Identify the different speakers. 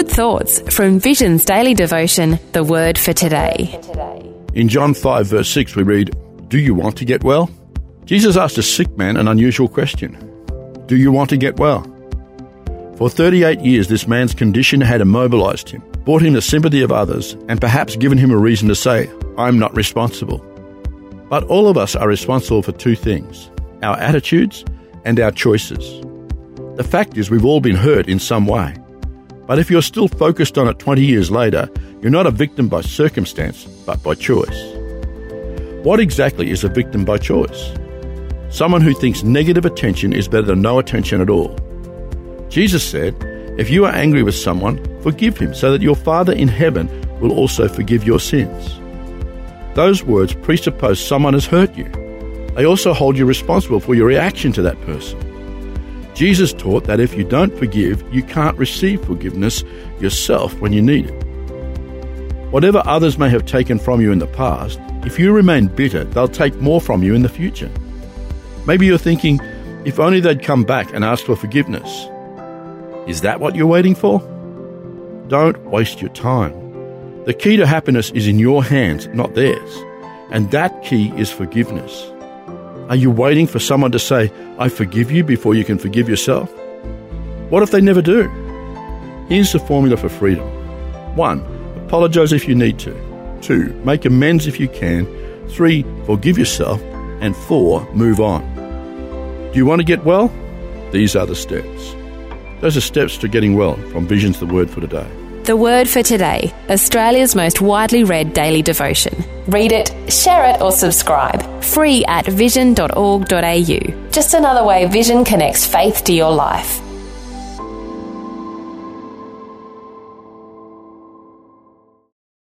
Speaker 1: good thoughts from Vision's daily devotion, The Word for Today.
Speaker 2: In John 5 verse 6 we read, "Do you want to get well?" Jesus asked a sick man an unusual question. Do you want to get well? For 38 years this man's condition had immobilized him, brought him the sympathy of others, and perhaps given him a reason to say, "I'm not responsible." But all of us are responsible for two things, our attitudes and our choices. The fact is we've all been hurt in some way. But if you're still focused on it 20 years later, you're not a victim by circumstance, but by choice. What exactly is a victim by choice? Someone who thinks negative attention is better than no attention at all. Jesus said, if you are angry with someone, forgive him so that your Father in heaven will also forgive your sins. Those words presuppose someone has hurt you. They also hold you responsible for your reaction to that person. Jesus taught that if you don't forgive, you can't receive forgiveness yourself when you need it. Whatever others may have taken from you in the past, if you remain bitter, they'll take more from you in the future. Maybe you're thinking, if only they'd come back and ask for forgiveness. Is that what you're waiting for? Don't waste your time. The key to happiness is in your hands, not theirs. And that key is forgiveness. Are you waiting for someone to say, "I forgive you," before you can forgive yourself? What if they never do? Here's the formula for freedom. 1. Apologize if you need to. 2. Make amends if you can. 3. Forgive yourself. And 4. Move on. Do you want to get well? These are the steps. Those are steps to getting well from Vision's The Word for Today.
Speaker 1: The Word for Today, Australia's most widely read daily devotion. Read it, share it or subscribe. Free at vision.org.au. Just another way Vision connects faith to your life.